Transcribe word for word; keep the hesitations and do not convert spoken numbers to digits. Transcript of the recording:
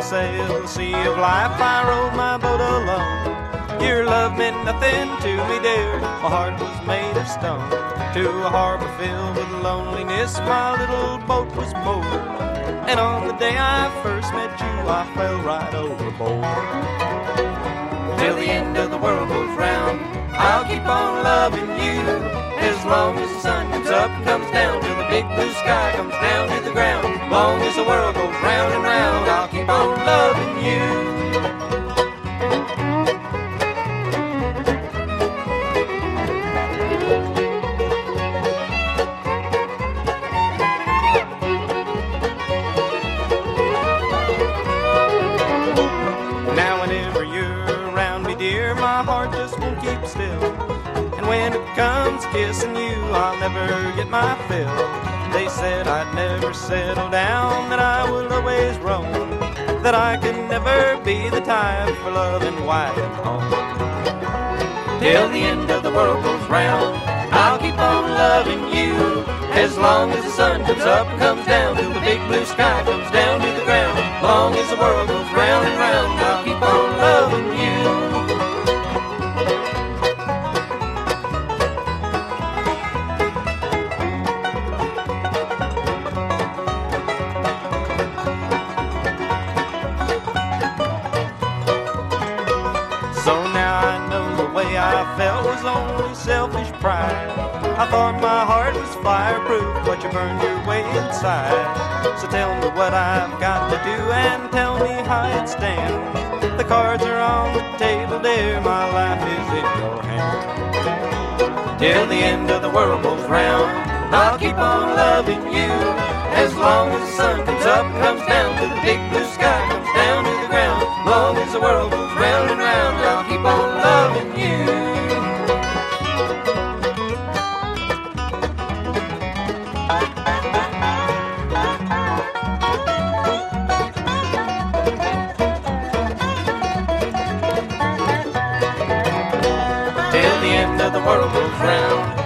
sail the sea of life, I rowed my boat alone. Your love meant nothing to me, dear, my heart was made of stone. To a harbor filled with loneliness, my little boat was moored. And on the day I first met you, I fell right overboard. Till the end of the world goes round, I'll keep on loving you, as long as the sun comes up and comes down, till the big blue sky comes down to the ground. Long as the world goes round and round, I'll keep on loving you. My heart just won't keep still, and when it comes kissing you, I'll never get my fill. They said I'd never settle down, that I would always roam, that I could never be the type for loving wife and home. Till the end of the world goes round, I'll keep on loving you, as long as the sun comes up and comes down, till the big blue sky comes down to the ground. Long as the world goes round and round, I'll keep on loving you. So now I know the way I felt was only selfish pride. I thought my heart was fireproof, but you burned your way inside. So tell me what I've got to do, and tell me how it stands. The cards are on the table, dear, my life is in your hands. Till the end of the world goes round, I'll keep on loving you, as long as the sun comes up and comes down, till the big blue sky comes down to the ground. Long as the world goes round and round, I'll keep on loving you. Till the end of the world goes round,